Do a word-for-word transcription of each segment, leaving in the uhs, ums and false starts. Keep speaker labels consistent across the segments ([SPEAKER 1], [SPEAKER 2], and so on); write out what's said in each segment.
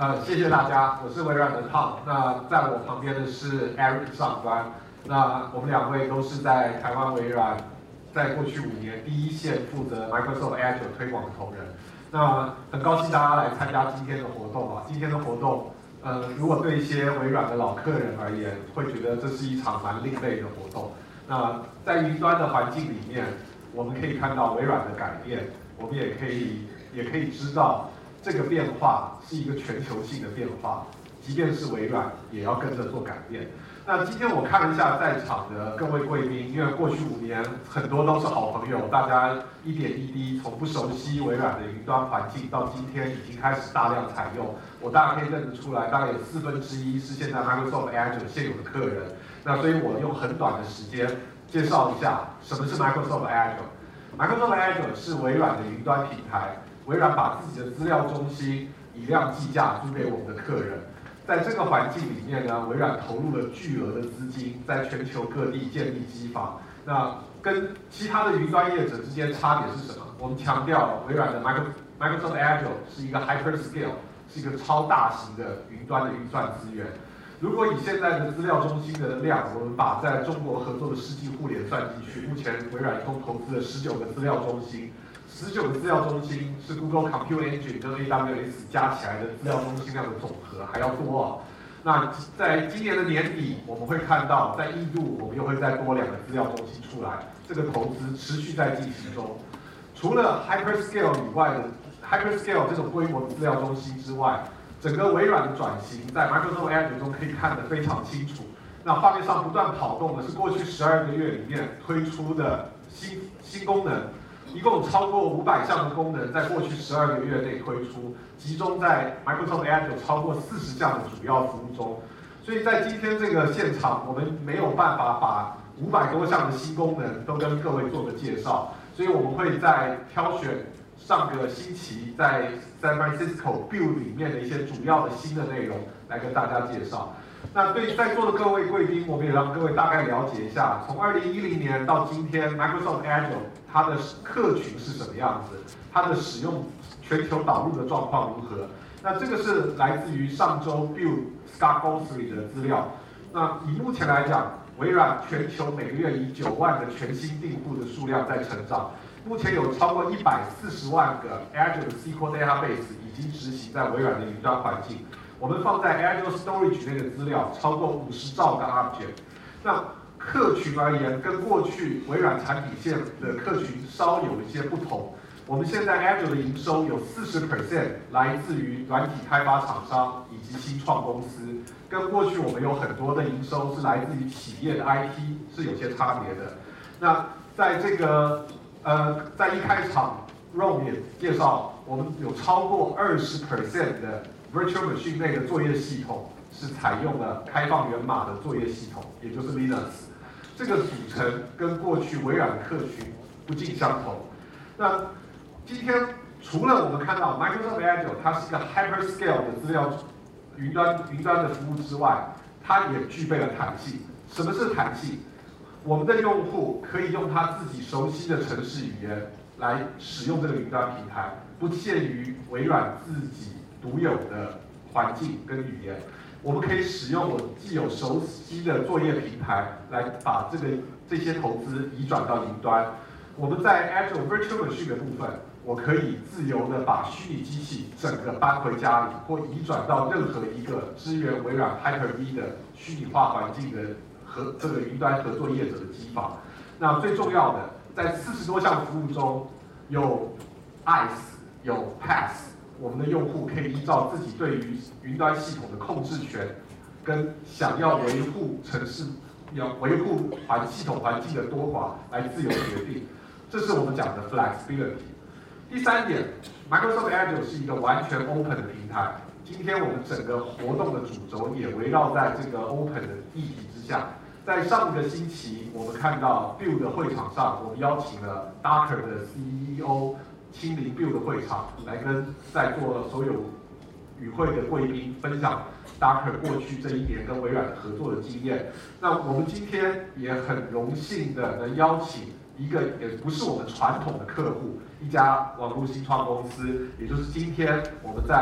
[SPEAKER 1] 呃，谢谢大家，我是微软的 Tom。那在我旁边的是 Eric 上官。那我们两位都是在台湾微软，在过去五年第一线负责 Microsoft Azure 推广的同仁。那很高兴大家来参加今天的活动啊！今天的活动，呃，如果对一些微软的老客人而言，会觉得这是一场蛮另类的活动。那在云端的环境里面，我们可以看到微软的改变，我们也可以也可以知道这个变化是一个全球性的变化，即便是微软也要跟着做改变。那今天我看了一下在场的各位贵宾，因为过去五年很多都是好朋友，大家一点一滴从不熟悉微软的云端环境到今天已经开始大量采用，我大概可以认得出来，大概有四分之一是现在 Microsoft Azure 现有的客人。那所以我用很短的时间介绍一下什么是 Microsoft Azure。Microsoft Azure 是微软的云端平台，微软把自己的资料中心以量计价租给我们的客人。在这个环境里面呢，微软投入了巨额的资金，在全球各地建立机房。那跟其他的云端业者之间差别是什么？我们强调微软的 Microsoft Azure 是一个 hyperscale， 是一个超大型的云端的运算资源。如果以现在的资料中心的量，我们把在中国合作的世纪互联算进去，目前微软一共投资了十九个资料中心。十九个资料中心是 Google Compute Engine 跟 A W S 加起来的资料中心量的总和还要多哦。那在今年的年底，我们会看到在印度我们又会再多两个资料中心出来，这个投资持续在进行中。除了 hyperscale 以外的 hyperscale 这种规模的资料中心之外，整个微软的转型在 Microsoft Azure 中可以看得非常清楚。那画面上不断跑动的是过去十二个月里面推出的新新功能。一共超过五百项的功能，在过去十二个月内推出，集中在 Microsoft Azure 超过四十项的主要服务中。所以在今天这个现场，我们没有办法把五百多项的新功能都跟各位做个介绍，所以我们会在挑选上个星期在 San Francisco Build 里面的一些主要的新的内容来跟大家介绍。那对在座的各位贵宾，我们也让各位大概了解一下，从二零一零年到今天 ，Microsoft Azure 它的客群是什么样子，它的使用全球导入的状况如何？那这个是来自于上周 Build Scott Guthrie 的资料。那以目前来讲，微软全球每个月以九万个全新订户的数量在成长，目前有超过一百四十万个 Azure 的 S Q L Database 已经执行在微软的云端环境。我们放在 Azure Storage 内的资料超过五十兆个 object。那客群而言，跟过去微软产品线的客群稍有一些不同。我们现在 Azure 的营收有 百分之四十 来自于软体开发厂商以及新创公司，跟过去我们有很多的营收是来自于企业的 I T 是有些差别的。那在这个呃，在一开场 Ron 也介绍，我们有超过 百分之二十 的Virtual Machine 内的作业系统是采用了开放源码的作业系统，也就是 Linux。这个组成跟过去微软的客群不尽相同。那今天除了我们看到 Microsoft Azure 它是一个 hyperscale 的资料云端云端的服务之外，它也具备了弹性。什么是弹性？我们的用户可以用他自己熟悉的程式语言来使用这个云端平台，不限于微软自己独有的环境跟语言，我们可以使用我既有熟悉的作业平台来把这个这些投资移转到云端。我们在 Azure Virtual Machine 的部分，我可以自由的把虚拟机器整个搬回家里，或移转到任何一个支援微软 Hyper-V 的虚拟化环境的和这个云端合作业者的机房。那最重要的，在四十多项服务中，有 I C E， 有 P A S。我们的用户可以依照自己对于云端系统的控制权，跟想要维护城市、要维护环系统环境的多寡来自由决定。这是我们讲的 flexibility。第三点 ，Microsoft Azure 是一个完全 open 的平台。今天我们整个活动的主轴也围绕在这个 open 的议题之下。在上个星期，我们看到 Build 的会场上，我们邀请了 Docker 的 C E O。亲临 Build 的会场，来跟在座所有与会的贵宾分享 Docker 过去这一年跟微软合作的经验。那我们今天也很荣幸的能邀请一个也不是我们传统的客户，一家网络新创公司，也就是今天我们在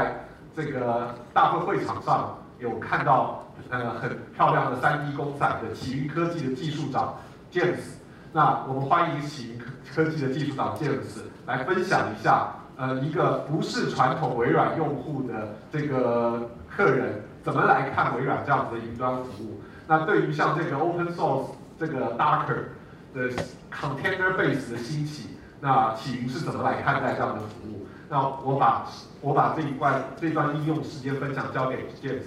[SPEAKER 1] 这个大会会场上有看到呃很漂亮的 三 D 公仔的启云科技的技术长 James。那我们欢迎启云科技的技术长 James 来分享一下，呃，一个不是传统微软用户的这个客人怎么来看微软这样子的云端服务。那对于像这个 Open Source 这个 Docker 的 Container Base 的兴起，那启云是怎么来看待这样的服务？那我把我把这一段这段应用时间分享交给 James。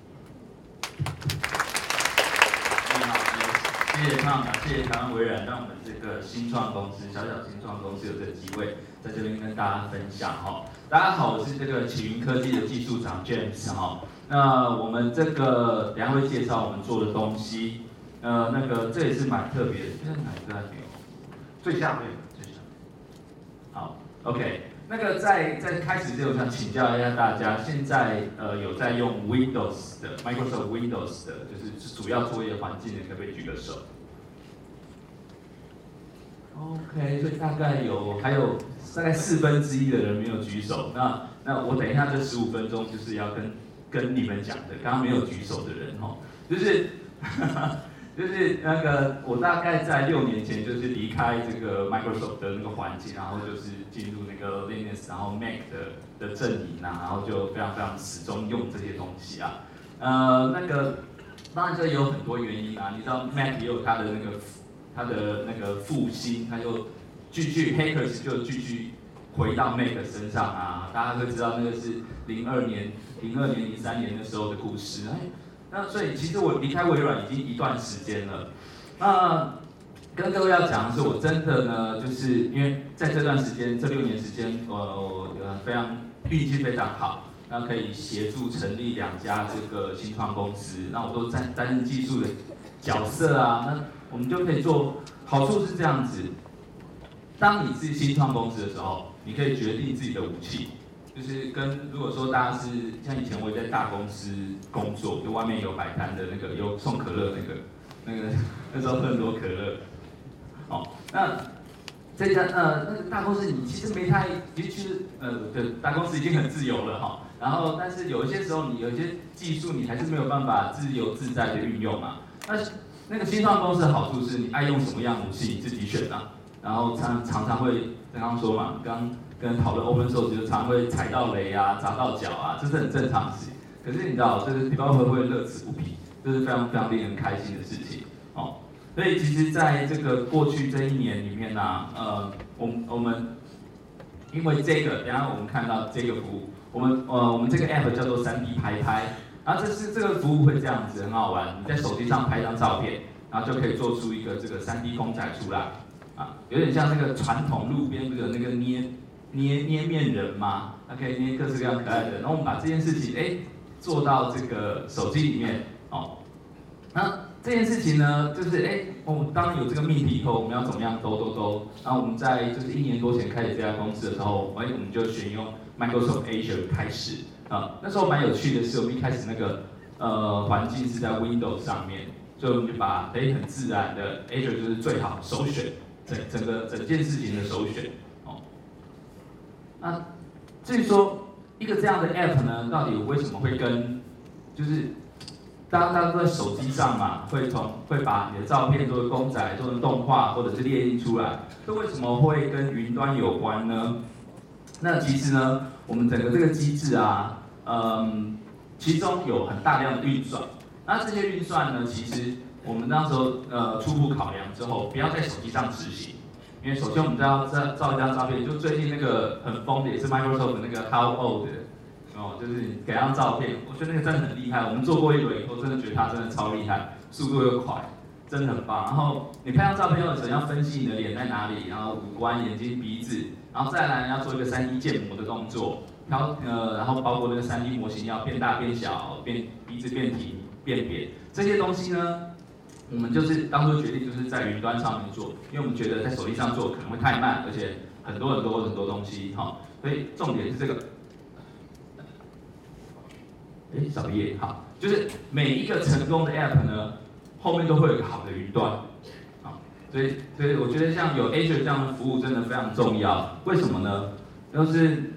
[SPEAKER 2] 谢谢胖，谢谢台湾微软，让我们这个新创公司小小新创公司有这个机会在这边跟大家分享哈。大家好，我是这个启云科技的技术长 James 哈。那我们这个等一下会介绍我们做的东西，呃，那个这也是蛮特别的，这是哪一个按钮？
[SPEAKER 1] 最下面，
[SPEAKER 2] 最下面。好 ，OK。那个在在开始之前，我想请教一下大家，现在呃有在用 Windows 的 Microsoft Windows 的，就是主要作业环境的，可不可以举个手 ？OK， 所以大概有还有大概四分之一的人没有举手。那那我等一下这十五分钟就是要跟跟你们讲的，刚刚没有举手的人哈，就是。就是那个，我大概在六年前就是离开这个 Microsoft 的那个环境，然后就是进入那个 Linux， 然后 Mac 的的阵营啊，然后就非常非常始终用这些东西啊。呃，那个当然这有很多原因啊，你知道 Mac 也有它的那个它的那个复兴，它就继续 Hackers 就继续回到 Mac 身上啊，大家会知道那个是零二年、零二年、零三年的时候的故事。那所以其实我离开微软已经一段时间了。那跟各位要讲的是，我真的呢，就是因为在这段时间，这六年时间，我我非常运气非常好，那可以协助成立两家这个新创公司，那我都担担任技术的角色啊。那我们就可以做，好处是这样子，当你是新创公司的时候，你可以决定自己的武器。就是跟如果说大家是像以前我也在大公司工作，就外面有摆摊的那个有送可乐那个那个那时候喝很多可乐，哦，那这家呃那个大公司你其实没太，其实呃对大公司已经很自由了哈，然后但是有一些时候你有一些技术你还是没有办法自由自在的运用嘛。那那个新创公司的好处是你爱用什么样武器你自己选啊，然后常常常会刚刚说嘛，刚。跟讨论 open source 就常会踩到雷啊、砸到脚啊，这是很正常的事情。可是你知道，这个 developer 会乐此不疲，这是非常非常令人开心的事情哦。所以其实在这个过去这一年里面呢、啊，呃，我们我们因为这个，等一下我们看到这个服务，我们呃我们这个 app 叫做三 D 拍拍，然后这是这个服务会这样子，很好玩。你在手机上拍一张照片，然后就可以做出一个这个三 D 公仔出来，啊，有点像那个传统路边不是有那个捏。捏捏面人嘛，它可以捏各式各样可爱的。然后我们把这件事情哎做到这个手机里面哦。那这件事情呢，就是哎，我们当有这个命题以后，我们要怎么样兜兜兜？然后我们在就是一年多前开始这家公司的时候，哎，我们就选用 Microsoft Azure 开始啊。那时候蛮有趣的是，我们一开始那个呃环境是在 Windows 上面，所以我们就把哎很自然的 Azure 就是最好首选，整整个整件事情的首选。那至于说一个这样的 app 呢，到底为什么会跟，就是大家大家都在手机上嘛，会从会把你的照片做成公仔、做成动画，或者是列印出来，这为什么会跟云端有关呢？那其实呢，我们整个这个机制啊，嗯，其中有很大量的运算。那这些运算呢，其实我们那时候呃初步考量之后，不要在手机上执行。因为首先我们要照照一张照片，就最近那个很疯的，也是 Microsoft 的那个 How Old 哦，就是你给张照片，我觉得那个真的很厉害。我们做过一轮以后，真的觉得它真的超厉害，速度又快，真的很棒。然后你拍张照片后，首先要分析你的脸在哪里，然后五官、眼睛、鼻子，然后再来要做一个三 D 建模的动作，挑呃，然后包括那个三 D 模型要变大、变小、变鼻子变挺、变扁，这些东西呢。我们就是当初决定就是在云端上面做，因为我们觉得在手机上做可能会太慢，而且很多很多很多东西哈，所以重点是这个。哎，小叶好，就是每一个成功的 app 呢，后面都会有一个好的云端，好，所以所以我觉得像有 Azure 这样的服务真的非常重要。为什么呢？就是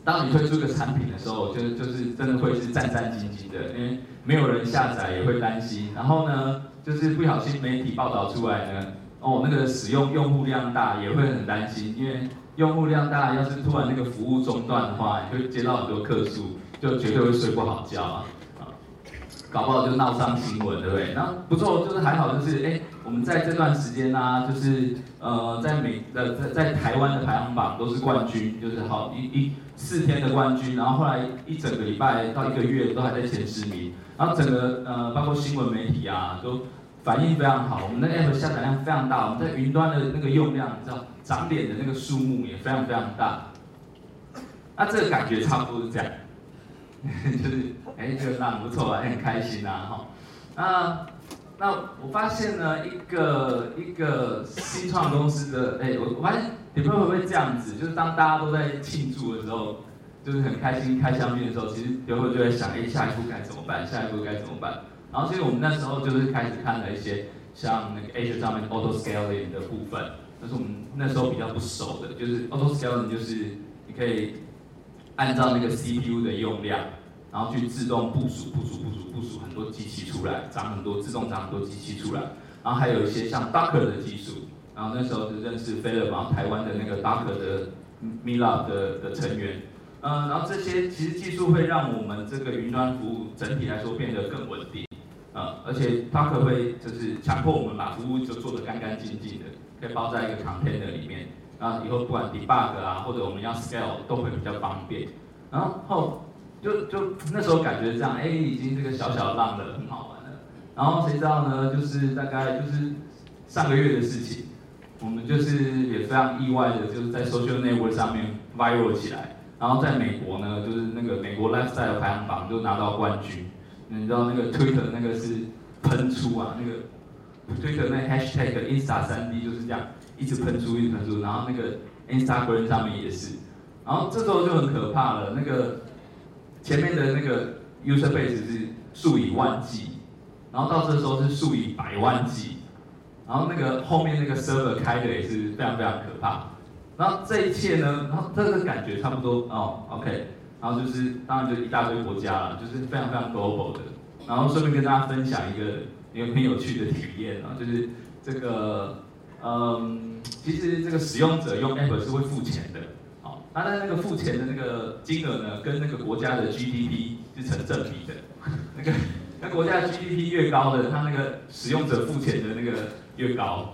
[SPEAKER 2] 当你推出一个产品的时候，就就是真的会是战战兢兢的，因为没有人下载也会担心。然后呢，就是不小心媒体报道出来呢，哦，那个使用用户量大也会很担心，因为用户量大，要是突然那个服务中断的话，你会接到很多客诉，就绝对会睡不好觉啊。搞不好就闹上新闻，对不对？那不错，就是还好，就是哎，我们在这段时间呢、啊，就是呃，在美呃在在台湾的排行榜都是冠军，就是好一一四天的冠军，然后后来一整个礼拜到一个月都还在前十名，然后整个呃包括新闻媒体啊都反应非常好，我们的 app 下载量非常大，我们在云端的那个用量，你知道涨点的那个数目也非常非常大，那这个感觉差不多是这样。就是哎，这个浪不错啊，很开心啊，哈。那那我发现呢，一个一个新创公司的，哎，我我发现你们会不会这样子？就是当大家都在庆祝的时候，就是很开心开香槟的时候，其实有会就在想，哎，下一步该怎么办？下一步该怎么办？然后其实我们那时候就是开始看了一些像那个 Azure 上面 auto scaling 的部分，那是我们那时候比较不熟的，就是 auto scaling 就是你可以按照那个 C P U 的用量，然后去自动部署、部署、部署、部署很多机器出来，长很多自动长很多机器出来。然后还有一些像 Docker 的技术，然后那时候就认识 Philip， 然后台湾的那个 Docker 的 Mila 的的成员，嗯，然后这些其实技术会让我们这个云端服务整体来说变得更稳定，呃，而且 Docker 会就是强迫我们把服务就做得干干净净的，可以包在一个 container 里面。然后以后不管 debug 啊，或者我们要 scale 都会比较方便。然后后就就那时候感觉这样，哎，已经这个小小浪了，很好玩了。然后谁知道呢？就是大概就是上个月的事情，我们就是也非常意外的，就是在 social network 上面 viral 起来。然后在美国呢，就是那个美国 lifestyle 排行榜就拿到冠军。你知道那个 Twitter 那个是喷出啊，那个 Twitter 那 hashtag Insta 三 D 就是这样。一直喷出，一直喷出，然后那个 Instagram 上面也是，然后这时候就很可怕了。那个前面的那个 user base 是数以万计，然后到这时候是数以百万计，然后那个后面那个 server 开的也是非常非常可怕。然后这一切呢，然后这个感觉差不多哦 ，OK， 然后就是当然就一大堆国家了，就是非常非常 global 的。然后顺便跟大家分享一个一个很有趣的体验啊，就是这个。嗯，其实这个使用者用 app 是会付钱的，好，那在那个付钱的那个金额呢，跟那个国家的 G D P 是成正比的。那个那国家的 G D P 越高的，它那个使用者付钱的那个越高。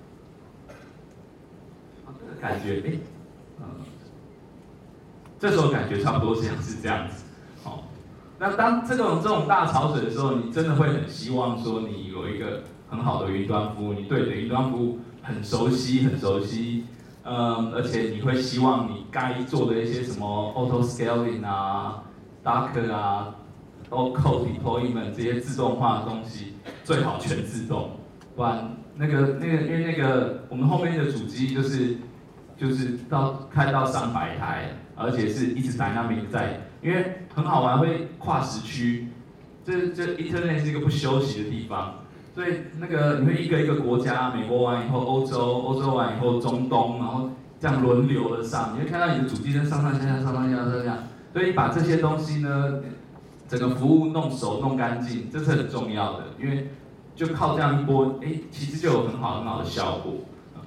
[SPEAKER 2] 这个感觉，哎，嗯，这时候感觉差不多像是这样子，好。那当这种这种大潮水的时候，你真的会很希望说你有一个很好的云端服务，你对你的云端服务很熟悉，很熟悉，嗯，而且你会希望你该做的一些什么 auto scaling 啊、Docker 啊、code deployment 这些自动化的东西，最好全自动，不然那个那个因为那个我们后面的主机就是就是到开到上百台，而且是一直 dynamic 在，因为很好玩，会跨时区，这这 Internet 是一个不休息的地方。所以那个你会一个一个国家，美国完以后欧洲，欧洲完以后中东，然后这样轮流的上，你会看到你的主机在上上下下、上上下下这样。所以把这些东西呢，整个服务弄熟、弄干净，这是很重要的，因为就靠这样一波，哎，其实就有很好很好的效果。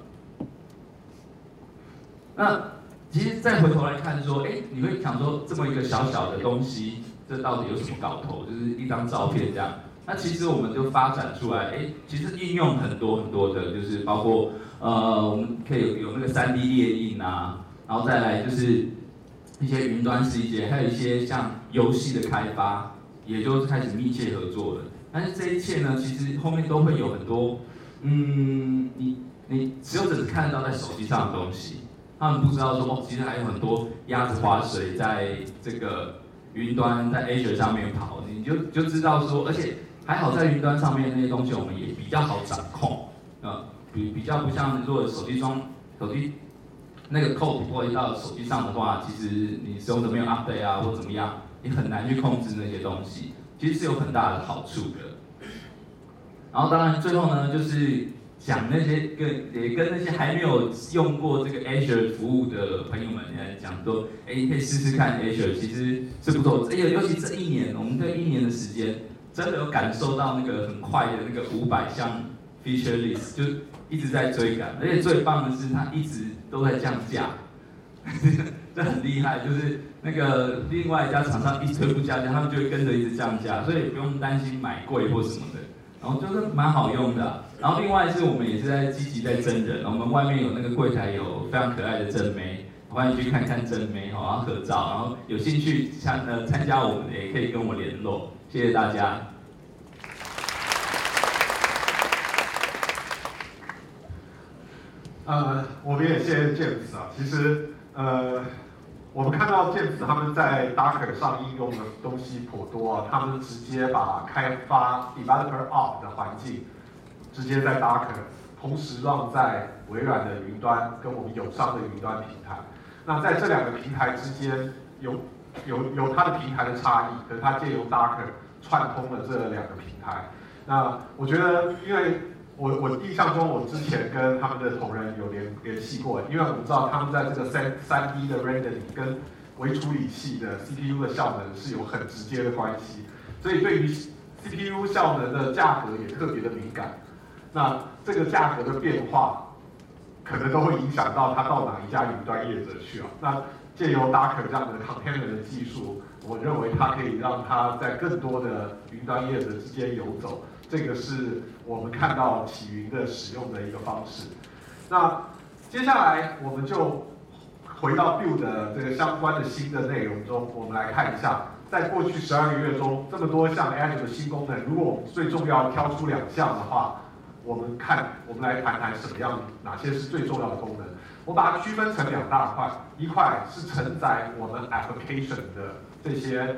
[SPEAKER 2] 那其实再回头来看说，哎，你会想说这么一个小小的东西，这到底有什么搞头？就是一张照片这样。那其实我们就发展出来，哎，其实应用很多很多的，就是包括呃，我们可以有有那个 三 D 列印啊，然后再来就是一些云端世界，还有一些像游戏的开发，也就是开始密切合作了。但是这一切呢，其实后面都会有很多，嗯，你你使用者只看得到在手机上的东西，他们不知道说哦，其实还有很多鸭子划水在这个云端在 Azure 上面跑，你就就知道说，而且。还好在云端上面那些东西我们也比较好掌控，呃，比比较不像如果手机装手机那个 code deploy到手机上的话，其实你使用者没有 update 啊或怎么样，你很难去控制那些东西，其实是有很大的好处的。然后当然最后呢，就是讲那些跟也跟那些还没有用过这个 Azure 服务的朋友们来讲说，哎，你可以试试看 Azure， 其实是不错。哎呦，尤其这一年，我们这一年的时间，真的有感受到那个很快的那个五百项 feature list， 就一直在追赶，而且最棒的是它一直都在降价。这很厉害，就是那个另外一家厂商一推不降价，他们就会跟着一直降价，所以不用担心买贵或什么的，然后就是蛮好用的、啊。然后另外是我们也是在积极在真人，我们外面有那个柜台有非常可爱的真妹，欢迎去看看真妹哈，然后合照，然后有兴趣参呃参加我们的也可以跟我联络，谢谢大家。
[SPEAKER 1] 呃，我们也谢谢 James 啊，其实呃。我们看到James他们在 Docker 上应用的东西颇多啊，他们直接把开发 Developer App 的环境直接在 Docker， 同时让在微软的云端跟我们友商的云端平台。那在这两个平台之间有有有它的平台的差异，可是它借由 Docker 串通了这两个平台。那我觉得，因为我我印象中，我之前跟他们的同仁有联联系过，因为我们知道他们在这个三三 D 的 rendering 跟微处理器的 C P U 的效能是有很直接的关系，所以对于 C P U 效能的价格也特别的敏感。那这个价格的变化，可能都会影响到它到哪一家云端业者去啊。那借由 Docker 这样的 container 的技术，我认为它可以让它在更多的云端业者之间游走。这个是我们看到起云的使用的一个方式。那接下来我们就回到 Build 的这个相关的新的内容中，我们来看一下，在过去十二个月中，这么多项 Azure 的新功能，如果我们最重要挑出两项的话，我们看，我们来谈谈什么样，哪些是最重要的功能。我把它区分成两大块，一块是承载我们 application 的这些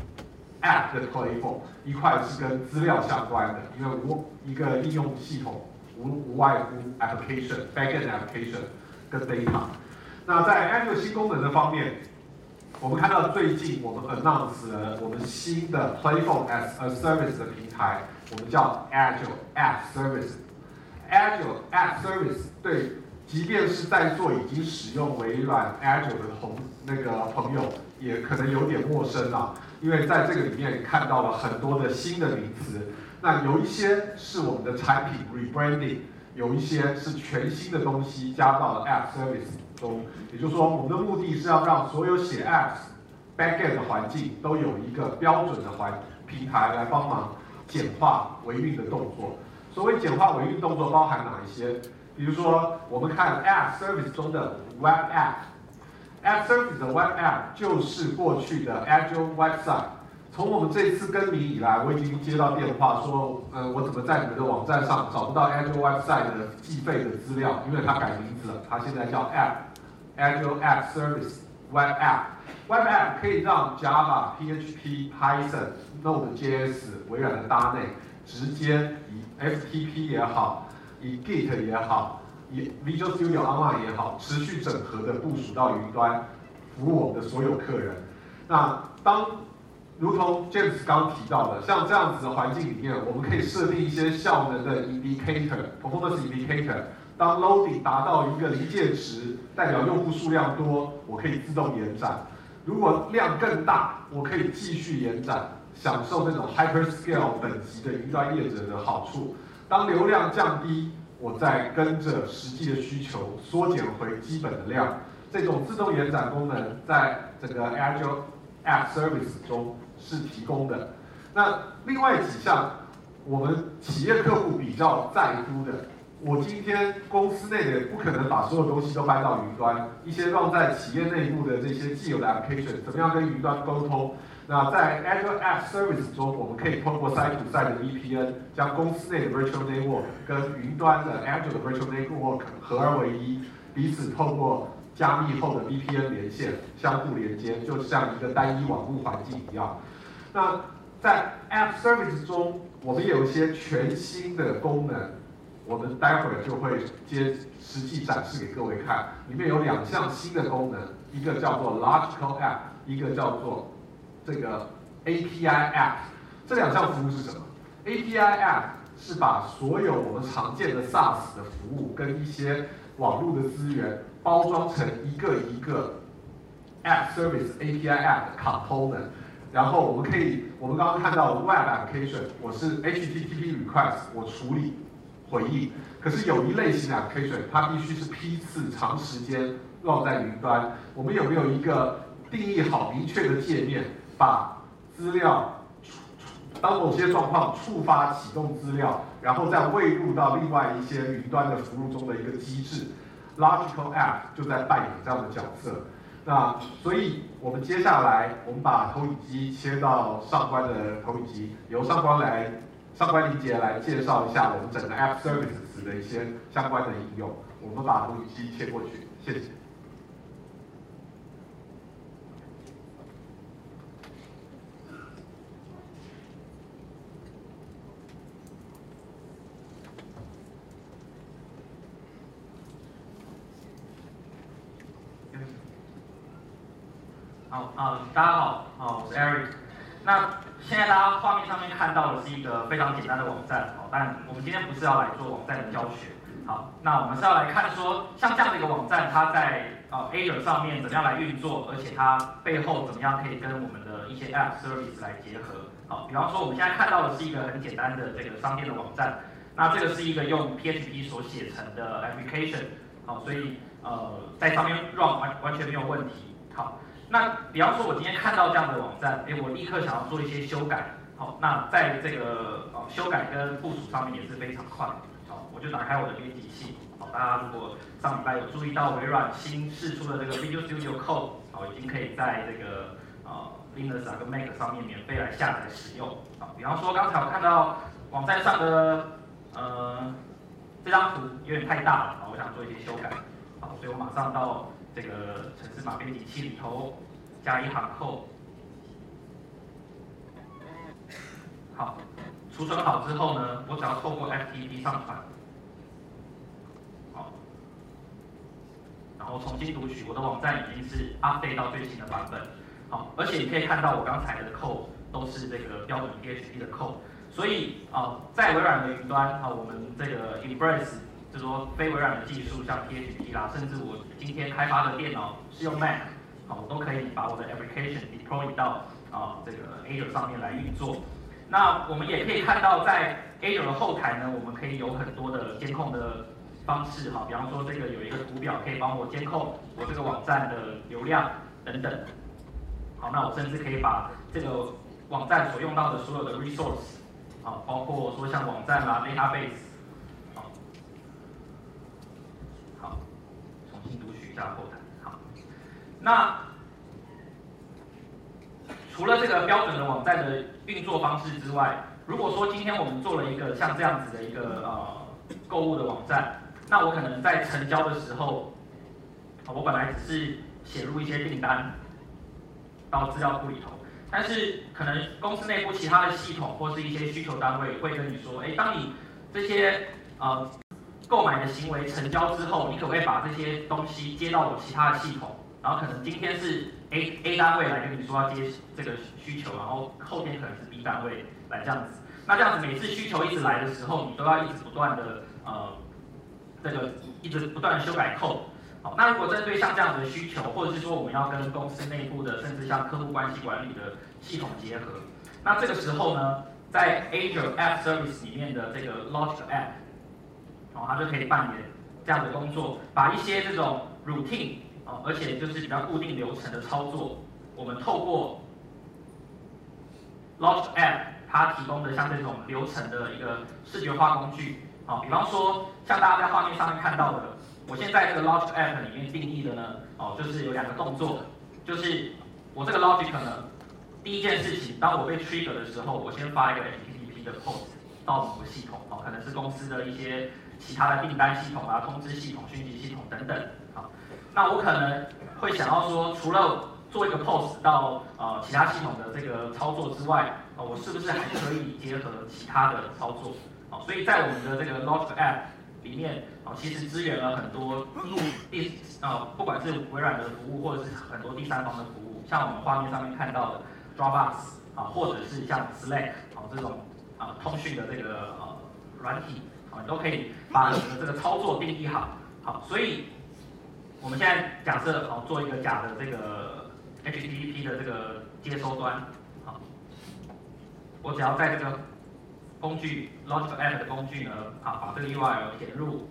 [SPEAKER 1] app 的 platform， 一块是跟资料相关的，因为无一个应用系统无无外乎 application、backend application 跟 data。那在 Azure 新功能的方面，我们看到最近我们 announce 了我们新的 platform as a service 的平台，我们叫 Azure App Service。Azure App Service 对，即便是在座已经使用微软 Azure 的同那个朋友，也可能有点陌生啊。因为在这个里面看到了很多的新的名词，那有一些是我们的产品 rebranding， 有一些是全新的东西加到了 App Service 中。也就是说，我们的目的是要让所有写 Apps backend 的环境都有一个标准的环平台来帮忙简化维运的动作。所谓简化维运动作包含哪一些？比如说，我们看 App Service 中的 Web App。App Service 的 Web App 就是过去的 Azure Website。从我们这一次更名以来，我已经接到电话说，呃，我怎么在你们的网站上找不到 Azure Website 的计费的资料？因为它改名字了，它现在叫 App，Azure App Service Web App。Web App 可以让 Java、P H P、Python、Node.js 微软的搭内直接以 F T P 也好，以 Git 也好。以 Visual Studio Online 也好，持续整合的部署到云端，服务我们的所有客人。那当如同 James 刚提到的，像这样子的环境里面，我们可以设定一些效能的 indicator、performance indicator。当 loading 达到一个临界值，代表用户数量多，我可以自动延展。如果量更大，我可以继续延展，享受那种 hyperscale 等级的云端业者的好处。当流量降低，我再跟着实际的需求缩减回基本的量，这种自动延展功能在整个 Azure App Service 中是提供的。那另外几项我们企业客户比较在乎的，我今天公司内的不可能把所有东西都搬到云端，一些放在企业内部的这些既有的 application， 怎么样跟云端沟通？那在 Azure App Service 中，我们可以通过 Site to Site 的 V P N， 将公司内的 Virtual Network 跟云端的 Azure 的 Virtual Network 合二为一，彼此透过加密后的 V P N 连线相互连接，就像一个单一网络环境一样。那在 App Service 中，我们也有一些全新的功能，我们待会儿就会接实际展示给各位看。里面有两项新的功能，一个叫做 Logical App， 一个叫做这个 A P I App。这两项服务是什么？ A P I App 是把所有我们常见的 SaaS 的服务跟一些网络的资源包装成一个一个 App Service A P I App 的 Component， 然后我们可以，我们刚刚看到的 Web Application， 我是 H T T P Request， 我处理回应，可是有一类型的 Application， 它必须是批次长时间 run 在云端，我们有没有一个定义好明确的界面，把资料当某些状况触发启动资料，然后再喂入到另外一些云端的服务中的一个机制 ，Logical App 就在扮演这样的角色。那所以我们接下来我们把投影机切到上官的投影机，由上官来上官林杰来介绍一下我们整个 App Services 的一些相关的应用。我们把投影机切过去，谢谢。
[SPEAKER 3] 好，嗯，大家好，哦，我是 Eric。那现在大家画面上面看到的是一个非常简单的网站，哦，但我们今天不是要来做网站的教学，好，那我们是要来看说，像这样的一个网站，它在呃 Azure 上面怎么样来运作，而且它背后怎么样可以跟我们的一些 App Service 来结合，好，比方说我们现在看到的是一个很简单的这个商店的网站，那这个是一个用 P H P 所写成的 application， 好，所以呃在上面 run 完完全没有问题，好。那比方说，我今天看到这样的网站，哎，我立刻想要做一些修改，好，那在这个呃修改跟部署上面也是非常快，好，我就打开我的编辑器，好，大家如果上礼拜有注意到微软新释出的这个 Visual Studio Code， 好，已经可以在这个呃 Linux 啊跟 Mac 上面免费来下载使用，好，比方说刚才我看到网站上的呃这张图有点太大了，好，我想做一些修改，好，所以我马上到这个程式码编辑器里头加一行后，好，储存好之后呢，我只要透过 F T P 上传，好，然后重新读取，我的网站已经是 update 到最新的版本，好，而且你可以看到我刚才的 code 都是这个标准 P H P 的 code， 所以啊、呃，在微软的云端啊，我们这个 Embrace。就是说，非微软的技术，像 P H P 啦，甚至我今天开发的电脑是用 Mac， 好，我都可以把我的 application deploy 到啊这个 Azure 上面来运作。那我们也可以看到，在 Azure 的后台呢，我们可以有很多的监控的方式，好，比方说这个有一个图表可以帮我监控我这个网站的流量等等。好，那我甚至可以把这个网站所用到的所有的 resource， 好，包括说像网站啦、database。读取一下后台，好。那除了这个标准的网站的运作方式之外，如果说今天我们做了一个像这样子的一个呃购物的网站，那我可能在成交的时候，我本来只是写入一些订单到资料库里头，但是可能公司内部其他的系统或是一些需求单位会跟你说，哎，当你这些呃购买的行为成交之后，你可不可以把这些东西接到我其他的系统？然后可能今天是 A A 单位来跟你说要接这个需求，然后后天可能是 B 单位来这样子。那这样子每次需求一直来的时候，你都要一直不断的呃这个一直不断的修改 code。好，那如果针对像这样的需求，或者是说我们要跟公司内部的，甚至像客户关系管理的系统结合，那这个时候呢，在 Azure App Service 里面的这个 Logic App。哦，它就可以扮演这样的工作，把一些这种 routine 哦，而且就是比较固定流程的操作，我们透过 Logic App 它提供的像这种流程的一个视觉化工具，好，比方说像大家在画面上面看到的，我现在这个 Logic App 里面定义的呢，哦，就是有两个动作，就是我这个 Logic 呢，第一件事情，当我被 trigger 的时候，我先发一个 H T T P 的 post 到某个系统，哦，可能是公司的一些其他的订单系统啊、通知系统、讯息系统等等。好，那我可能会想要说，除了做一个 post 到呃其他系统的这个操作之外，呃，我是不是还可以结合其他的操作？好，所以在我们的这个 Logic App 里面，啊，其实支援了很多第呃不管是微软的服务，或者是很多第三方的服务，像我们画面上面看到的 Dropbox 啊，或者是像 Slack 啊这种啊通讯的这个呃软体，好，你都可以把你的这个操作定义好。好，所以我们现在假设好做一个假的这个 H T T P 的这个接收端，好，我只要在这个工具 Logical App 的工具呢，好，把这个 U R L 填入。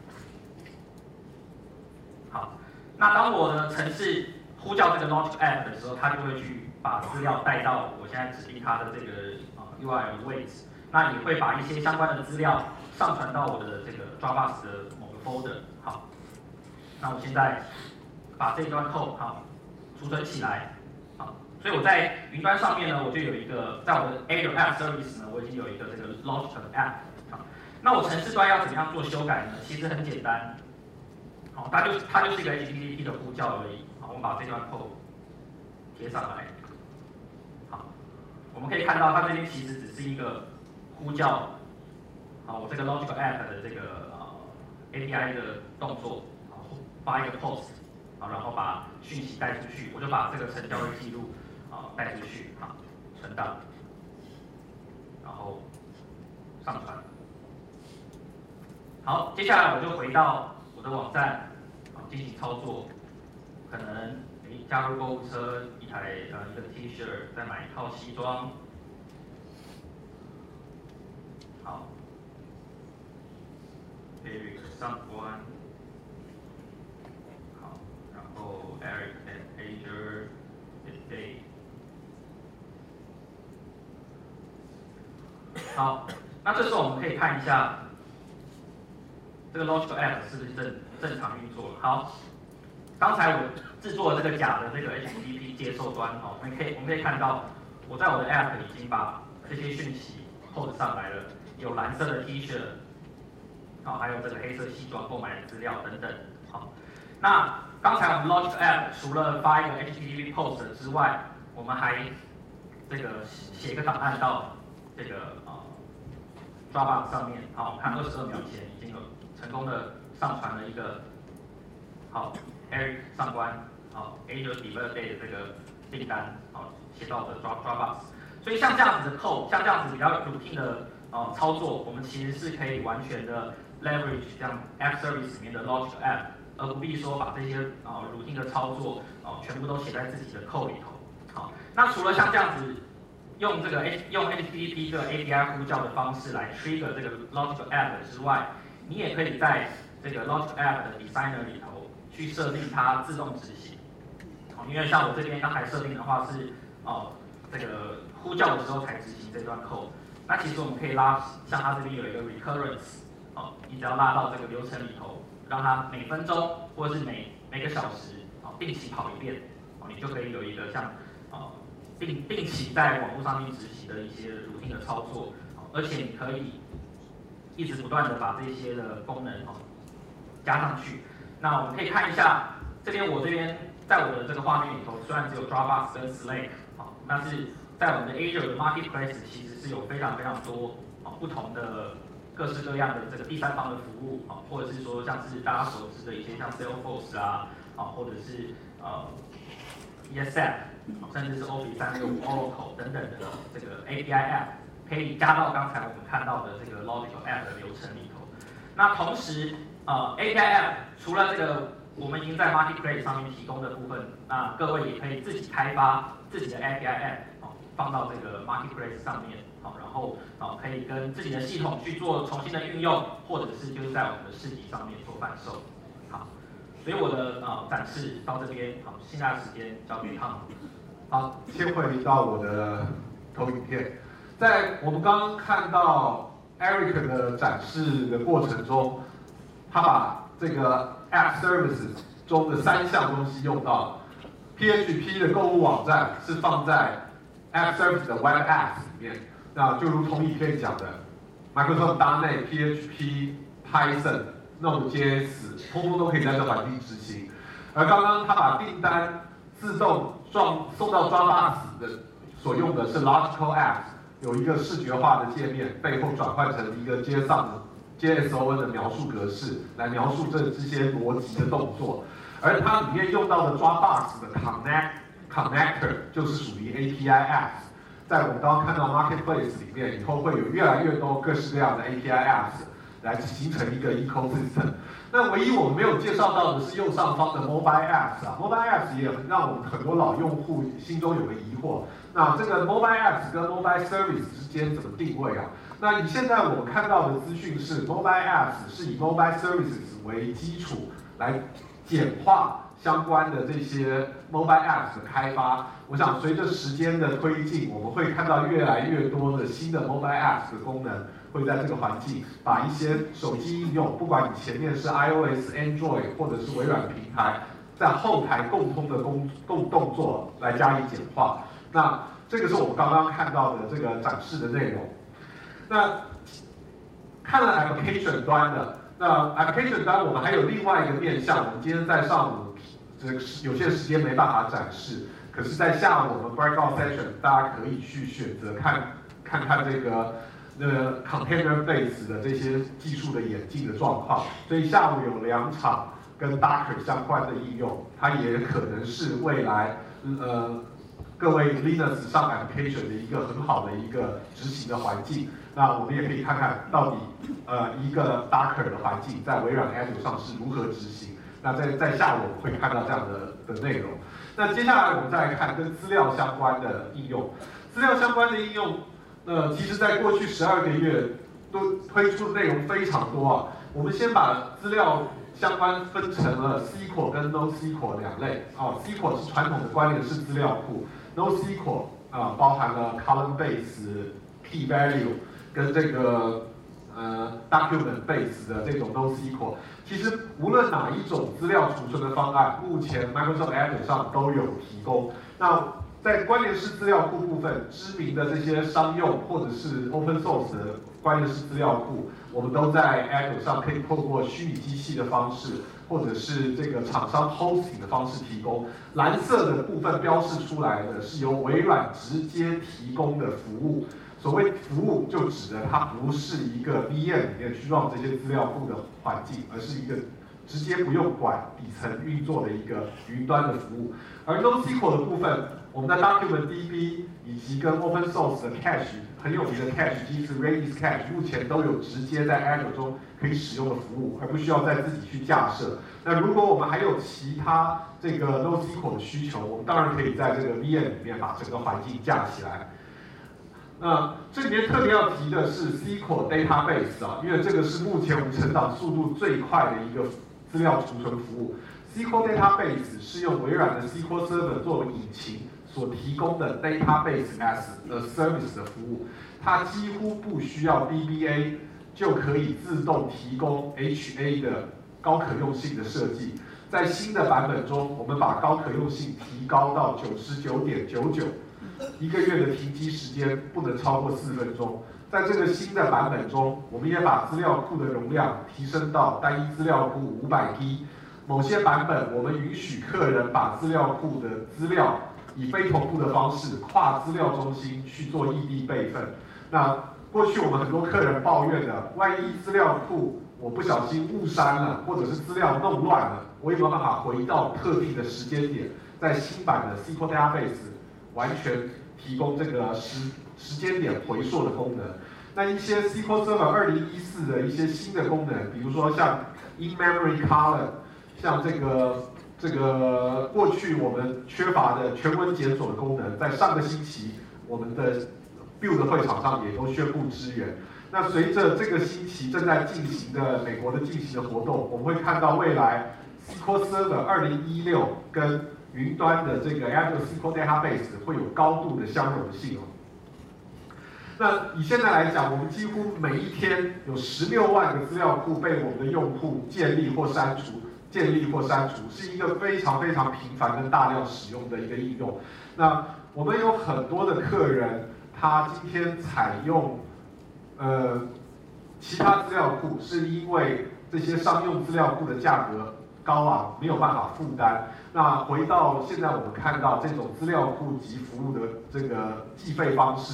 [SPEAKER 3] 好，那当我的程式呼叫这个 Logical App 的时候，它就会去把资料带到我现在指定它的这个啊 U R L 的位置，那也会把一些相关的资料上传到我的这个 Dropbox 的某个 folder。好，那我现在把这一段 code 好储存起来。好，所以我在云端上面呢，我就有一个，在我的 Azure App Service 呢，我已经有一个这个 Logical App。好，那我程式端要怎么样做修改呢？其实很简单。好，它就它就是一个 H T T P 的呼叫而已。好，我们把这段 code 贴上来。好，我们可以看到它这边其实只是一个呼叫，好，我这个 Logical App 的这个呃 A P I 的动作，好，发一个 post， 好，然后把讯息带出去，我就把这个成交的记录啊带出去，好，存档，然后上传。好，接下来我就回到我的网站，好，进行操作，可能诶加入购物车，一台呃一个 T 恤，再买一套西装，好 ，Eric 上关，好，然后 Eric at Azure today， 好，那这时候我们可以看一下。这个 Logical App 是不是正正常运作了？好，刚才我制作了这个假的这个 H T T P 接收端，哦，我们可以我们可以看到，我在我的 App 已经把这些讯息 hold 上来了，有蓝色的 T 恤，好，还有这个黑色西装购买的资料等等，好。那刚才我们 Logical App 除了发一个 H T T P post 之外，我们还这个写一个档案到这个呃 Dropbox 上面，好，我们看二十二秒前已经有成功的上传了一个好 Eric 上关好 Azure Developer Day 的这个订单好写到我的 Drop Dropbox， 所以像这样子的 code， 像这样子比较 routine 的呃操作，我们其实是可以完全的 leverage 这样 App Service 里面的 Logical App， 而不必说把这些呃 routine 的操作哦、呃、全部都写在自己的 code 里头。好，那除了像这样子用这个 H 用 H T T P 这个 A P I 呼叫的方式来 trigger 这个 Logical App 之外，你也可以在这个 Logical App 的 Designer 里头去设定它自动执行。好，因为像我这边刚才设定的话是哦这个呼叫的时候才执行这段 code， 那其实我们可以拉，像它这边有一个 recurrence， 哦，你只要拉到这个流程里头，让它每分钟或者是每每个小时哦定期跑一遍，哦，你就可以有一个像哦定定期在网络上面执行的一些 routine 的操作，而且你可以一直不断的把这些的功能哦加上去。那我们可以看一下这边，我这边在我的这个画面里头，虽然只有 Dropbox 跟 Slack， 好，但是在我们的 Azure 的 Marketplace 其实是有非常非常多哦不同的各式各样的这个第三方的服务啊，或者是说像是大家所知的一些像 Salesforce 啊，啊或者是呃 E S F， 甚至是 Office 三六五 Oracle 等等的这个 A P I App， 可以加到刚才我们看到的这个 Logical App 的流程里头。那同时呃 A P I App 除了这个我们已经在 Marketplace 上面提供的部分，那各位也可以自己开发自己的 A P I App， 哦，放到这个 Marketplace 上面，好，然后哦可以跟自己的系统去做重新的运用，或者是就是在我们的市集上面做贩售。好，所以我的呃展示到这边，好，现在时间交给汤姆。
[SPEAKER 1] 好，先回到我的投影片，在我们刚刚看到 Eric 的展示的过程中，他把这个 App Services 中的三项东西用到了。P H P 的购物网站是放在 App Service 的 Web Apps 里面，那就如同影片讲的 ，Microsoft 搭内 P H P、Python、Node.js 通通都可以在这环境执行。而刚刚他把订单自动送送到 Dropbox 的所用的是 Logical Apps， 有一个视觉化的界面，背后转换成一个 JSON 的 J S O N 的描述格式，来描述这这些逻辑的动作。而它里面用到的 Dropbox 的 Connect Connector 就是属于 A P I Apps， 在我们刚刚看到 marketplace 里面，以后会有越来越多各式各样的 A P I apps 来形成一个 ecosystem。那唯一我们没有介绍到的是右上方的 mobile apps 啊 ，mobile apps 也让我们很多老用户心中有个疑惑。那这个 mobile apps 跟 mobile service 之间怎么定位啊？那以现在我们看到的资讯是 ，mobile apps 是以 mobile services 为基础来简化相关的这些 mobile apps 的开发。我想随着时间的推进，我们会看到越来越多的新的 mobile apps 的功能会在这个环境把一些手机应用，不管你前面是 iOS、Android 或者是微软平台，在后台共通的工共动作来加以简化。那这个是我们刚刚看到的这个展示的内容。那看了 application 端的，那 application 端我们还有另外一个面向，我们今天在上午这个有些时间没办法展示，可是在下午我们 breakout session 大家可以去选择看看看这个那个 container base 的这些技术的演进的状况。所以下午有两场跟 Docker 相关的应用，它也可能是未来呃各位 Linux 上 application 的一个很好的一个执行的环境。那我们也可以看看到底呃一个 Docker 的环境在微软 Azure 上是如何执行。那在在下午我们会看到这样的的内容。那接下来我们再来看跟资料相关的应用。资料相关的应用，呃，其实在过去十二个月都推出的内容非常多啊。我们先把资料相关分成了 S Q L 跟 NoSQL 两类。哦 ，S Q L 是传统的关联式资料库 ，NoSQL 啊、呃、包含了 column base、key value 跟这个呃 document base 的这种 NoSQL。其实无论哪一种资料储存的方案，目前 Microsoft Azure 上都有提供。那在关联式资料库部分，知名的这些商用或者是 open source 的关联式资料库，我们都在 Azure 上可以透过虚拟机器的方式，或者是这个厂商 hosting 的方式提供。蓝色的部分标示出来的是由微软直接提供的服务。所谓服务，就指的它不是一个 V M 里面去 run 这些资料库的环境，而是一个直接不用管底层运作的一个云端的服务。而 NoSQL 的部分，我们的 DocumentDB 以及跟 Open Source 的 Cache 很有名的 Cache 机是 Redis Cache， 目前都有直接在 Azure 中可以使用的服务，而不需要再自己去架设。那如果我们还有其他这个 NoSQL 的需求，我们当然可以在这个 V M 里面把整个环境架起来。那这里面特别要提的是 S Q L Database 啊，因为这个是目前我们成长速度最快的一个资料储存服务。S Q L Database 是用微软的 S Q L Server 作为引擎所提供的 Database as a Service 的服务，它几乎不需要 D B A 就可以自动提供 H A 的高可用性的设计。在新的版本中，我们把高可用性提高到 九十九点九九。一个月的停机时间不能超过四分钟。在这个新的版本中，我们也把资料库的容量提升到单一资料库五百 G。某些版本，我们允许客人把资料库的资料以非同步的方式跨资料中心去做异地备份。那过去我们很多客人抱怨的，万一资料库我不小心误删了，或者是资料弄乱了，我有没有办法回到特定的时间点？在新版的 S Q L Database 完全提供这个时时间点回溯的功能。那一些 S Q L Server 二零一四的一些新的功能，比如说像 In-Memory Column， 像这个这个过去我们缺乏的全文检索的功能，在上个星期我们的 Build 会场上也都宣布支援。那随着这个星期正在进行的美国的进行的活动，我们会看到未来 S Q L Server 二零一六跟云端的这个 Azure S Q L Database 会有高度的相容性哦。那以现在来讲，我们几乎每一天有十六万个资料库被我们的用户建立或删除，建立或删除，是一个非常非常频繁跟大量使用的一个应用。那我们有很多的客人，他今天采用呃其他资料库，是因为这些商用资料库的价格高昂，没有办法负担。那回到现在我们看到这种资料库及服务的这个计费方式，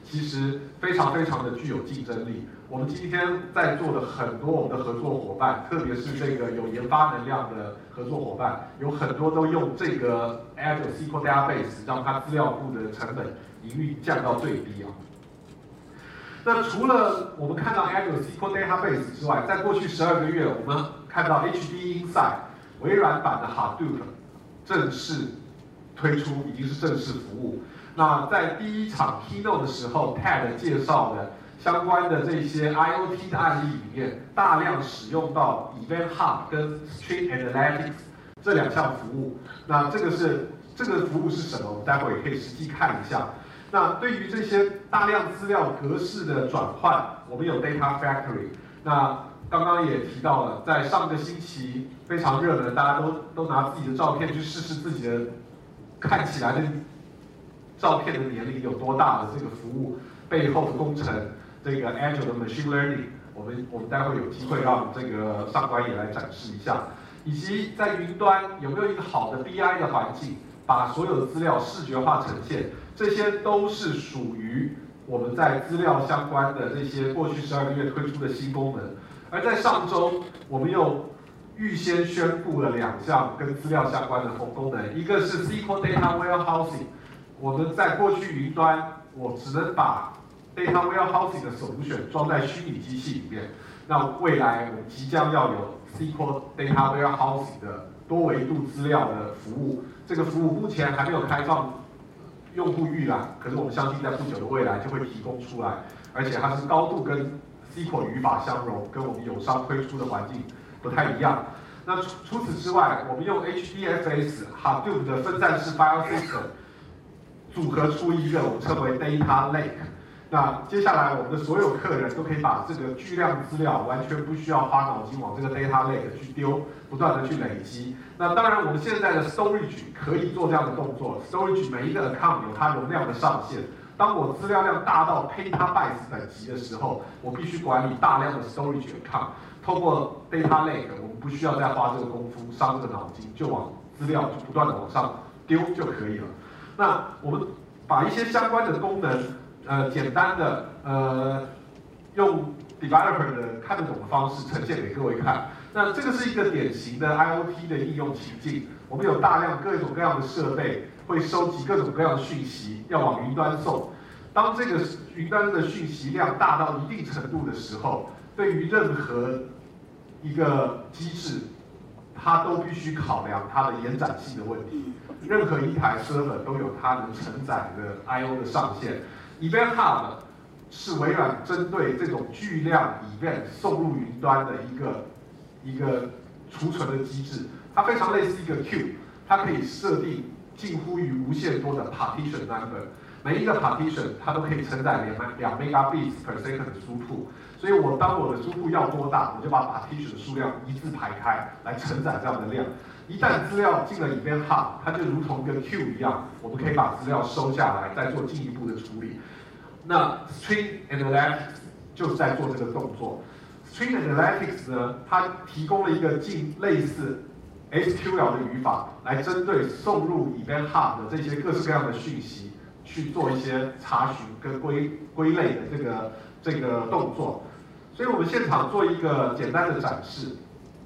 [SPEAKER 1] 其实非常非常的具有竞争力。我们今天在座的很多我们的合作伙伴，特别是这个有研发能量的合作伙伴，有很多都用这个 Azure S Q L Database 让它资料库的成本营运降到最低啊。那除了我们看到 Azure S Q L Database 之外，在过去十二个月，我们看到 H D Insight 微软版的 Hadoop 正式推出，已经是正式服务。那在第一场 keynote 的时候 ，Ted 介绍的相关的这些 I O T 的案例里面，大量使用到 Event Hub 跟 Stream Analytics 这两项服务。那这个是这个服务是什么？我们待会儿也可以实际看一下。那对于这些大量资料格式的转换，我们有 Data Factory。那刚刚也提到了，在上个星期非常热门，大家都都拿自己的照片去试试自己的看起来的照片的年龄有多大的这个服务背后的工程，这个 Azure 的 Machine Learning， 我们我们待会有机会让这个上官也来展示一下，以及在云端有没有一个好的 B I 的环境，把所有的资料视觉化呈现，这些都是属于我们在资料相关的这些过去十二个月推出的新功能。而在上周，我们又预先宣布了两项跟资料相关的功能，一个是 S Q L Data Warehousing。我们在过去云端，我只能把 Data Warehousing 的 solution 装在虚拟机器里面。那未来我们即将要有 S Q L Data Warehousing 的多维度资料的服务。这个服务目前还没有开放用户预览，可是我们相信在不久的未来就会提供出来，而且它是高度跟 S Q L 语法相融，跟我们友商推出的环境不太一样。那除除此之外，我们用 H D F S、Hadoop 的分散式 File System。组合出一个我们称为 Data Lake。那接下来我们的所有客人都可以把这个巨量资料完全不需要花脑筋往这个 Data Lake 去丢，不断的去累积。那当然我们现在的 Storage 可以做这样的动作 ，Storage 每一个 account 有它容量的上限。当我资料量大到 petabytes 等级的时候，我必须管理大量的 Storage account。透过 Data Lake， 我们不需要再花这个功夫、伤这个脑筋，就往资料就不断的往上丢就可以了。那我们把一些相关的功能，呃，简单的呃，用 developer 的看得懂的方式呈现给各位看。那这个是一个典型的 I O T 的应用情境。我们有大量各种各样的设备，会收集各种各样的讯息，要往云端送。当这个云端的讯息量大到一定程度的时候，对于任何一个机制，它都必须考量它的延展性的问题。任何一台 server 都有它能承载的 I O 的上限。Event Hub 是微软针对这种巨量 event 送入云端的一个一个储存的机制。它非常类似一个 queue， 它可以设定近乎于无限多的 partition number， 每一个 partition 它都可以承载两 megabits per second 的输出。所以我当我的输出要多大，我就把 partition 的数量一字排开来承载这样的量。一旦资料进了 Event Hub， 它就如同一个 queue 一样，我们可以把资料收下来，再做进一步的处理。那 Stream Analytics 就是在做这个动作。Stream Analytics 呢，它提供了一个近类似 S Q L 的语法，来针对送入 Event Hub 的这些各式各样的讯息，去做一些查询跟归归类的这个这个动作。所以我们现场做一个简单的展示。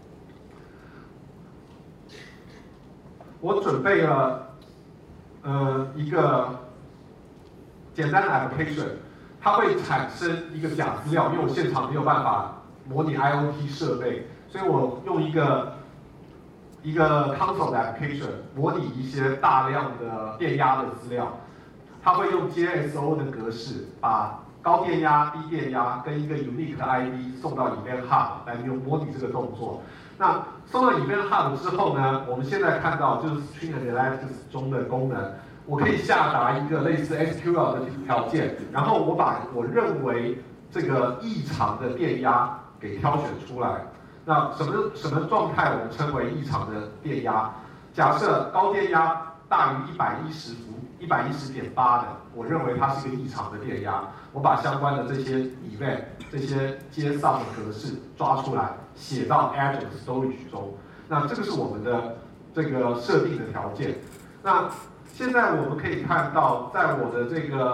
[SPEAKER 1] 我准备了，呃，一个简单的 application， 它会产生一个假资料，因为我现场没有办法模拟 I O T 设备，所以我用一个一个 console 的 application 模拟一些大量的电压的资料，它会用 J S O 的格式把高电压、低电压跟一个 unique 的 I D 送到 Event Hub 来用模拟这个动作。那送到 Event Hub 之后呢，我们现在看到就是 Stream Analytics 中的功能，我可以下达一个类似 S Q L 的条件，然后我把我认为这个异常的电压给挑选出来。那什么什么状态我们称为异常的电压？假设高电压大于一百一十伏，一百一十点八的，我认为它是一个异常的电压。我把相关的这些 event、这些接上的格式抓出来，写到 Azure Storage 中。那这个是我们的这个设定的条件。那现在我们可以看到，在我的这个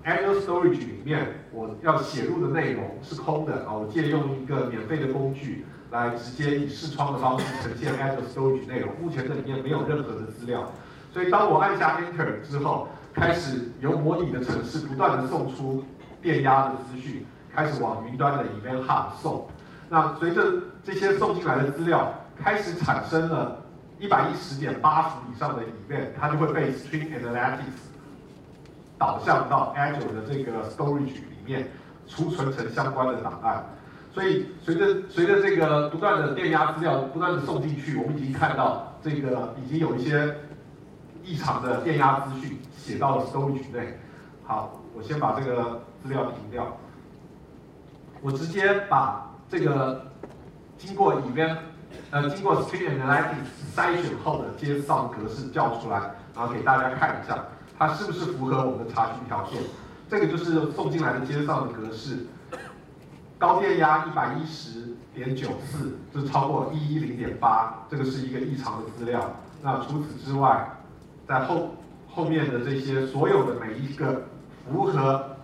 [SPEAKER 1] Azure Storage 里面我要写入的内容是空的啊，我借用一个免费的工具来直接以视窗的方式呈现 Azure Storage 内容。目前这里面没有任何的资料，所以当我按下 Enter 之后，开始由模拟的程式不断的送出电压的资讯，开始往云端的 Event Hub 送。那随着这些送进来的资料开始产生了一百一十点八伏以上的 event， 它就会被 Stream Analytics 导向到 Azure 的这个 Storage 里面储存成相关的档案。所以随着随着这个不断的电压资料不断的送进去，我们已经看到这个已经有一些异常的电压资讯写到了 Storage 内。好，我先把这个资料停掉，我直接把这个经过 event 呃经过 Stream Analytics 筛选后的 JSON 格式叫出来，然后给大家看一下，它是不是符合我们的查询条件。这个就是送进来的 JSON 的格式，高电压一百一十点九四，就是超过一一零点八，这个是一个异常的资料。那除此之外，在后后面的这些所有的每一个符合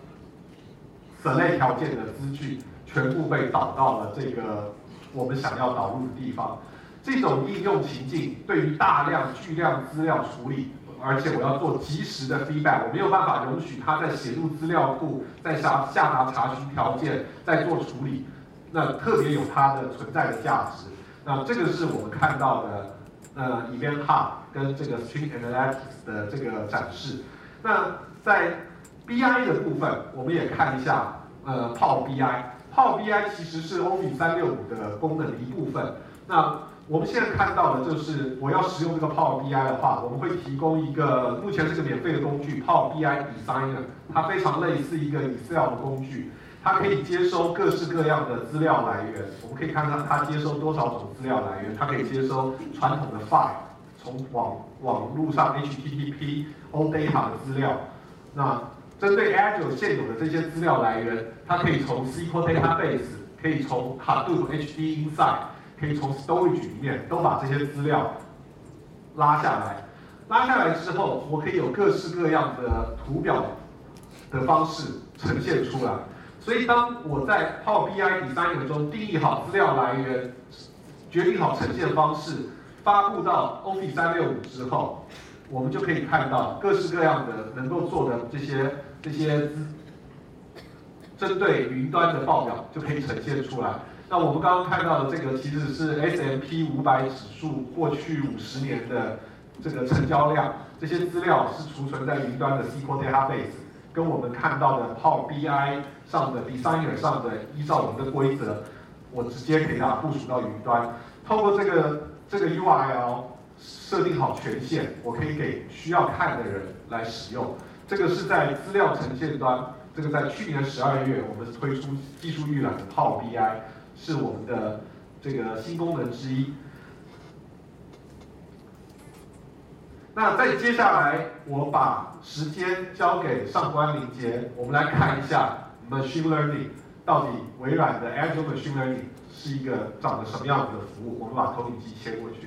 [SPEAKER 1] select 条件的资讯，全部被导到了这个我们想要导入的地方。这种应用情境对于大量巨量资料处理，而且我要做及时的 feedback， 我没有办法容许它在写入资料库，在下下达查询条件，再做处理，那特别有它的存在的价值。那这个是我们看到的呃 Event Hub 跟这个 Stream Analytics 的这个展示。那在 B I 的部分，我们也看一下呃 Power B I。Power B I 其实是 Office 三六五的功能的一部分。那我们现在看到的就是，我要使用这个 Power B I 的话，我们会提供一个，目前是个免费的工具 Power B I Designer， 它非常类似一个 Excel 的工具，它可以接收各式各样的资料来源。我们可以看到它接收多少种资料来源，它可以接收传统的 file， 从网网络上 H T T P、O Data 的资料。那针对 Azure 现有的这些资料来源，它可以从 S Q L Database， 可以从 Hadoop H D Insight， 可以从 Storage 里面都把这些资料拉下来。拉下来之后，我可以有各式各样的图表的方式呈现出来。所以当我在 Power B I Designer 中定义好资料来源，决定好呈现方式，发布到 Office 三六五之后，我们就可以看到各式各样的能够做的这些这些针对云端的报表就可以呈现出来。那我们刚刚看到的这个其实是 S and P 五百 指数过去五十年的这个成交量，这些资料是储存在云端的 S Q L Database， 跟我们看到的 Power B I 上的 Designer 上的依照我们的规则，我直接可以把它部署到云端。透过这个这个 U R L 设定好权限，我可以给需要看的人来使用。这个是在资料呈现端，这个在去年十二月我们推出技术预览的 Power B I， 是我们的这个新功能之一。那再接下来，我把时间交给上官林杰，我们来看一下 Machine Learning 到底微软的 Azure Machine Learning 是一个长得什么样子的服务。我们把投影机切过去。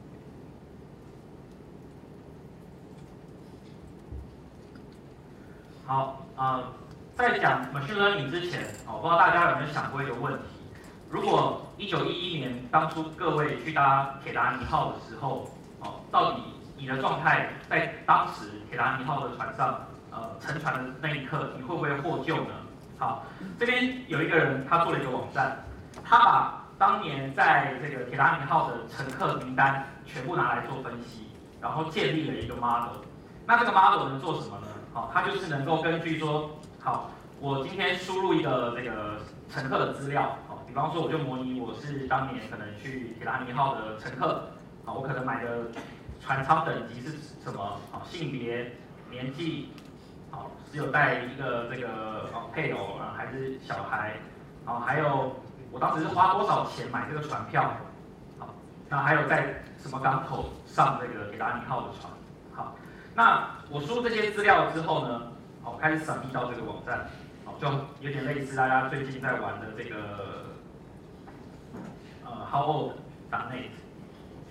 [SPEAKER 3] 好，呃，在讲 Machine Learning 之前，哦，不知道大家有没有想过一个问题：如果一九一一年当初各位去搭铁达尼号的时候，哦，到底你的状态在当时铁达尼号的船上，呃，沉船的那一刻，你会不会获救呢？好，这边有一个人他做了一个网站，他把当年在这个铁达尼号的乘客名单全部拿来做分析，然后建立了一个 model。那这个 model 能做什么呢？好，它就是能够根据说，好，我今天输入一个这个乘客的资料，好，比方说我就模拟我是当年可能去铁达尼号的乘客，好，我可能买的船舱等级是什么？好，性别、年纪，好，是有带一个这个哦配偶啊，还是小孩，好，还有我当时是花多少钱买这个船票，好，那还有在什么港口上这个铁达尼号的船，好。那我输入这些资料之后呢，好，开始submit到这个网站，好，就有点类似大家最近在玩的这个呃 how old dot net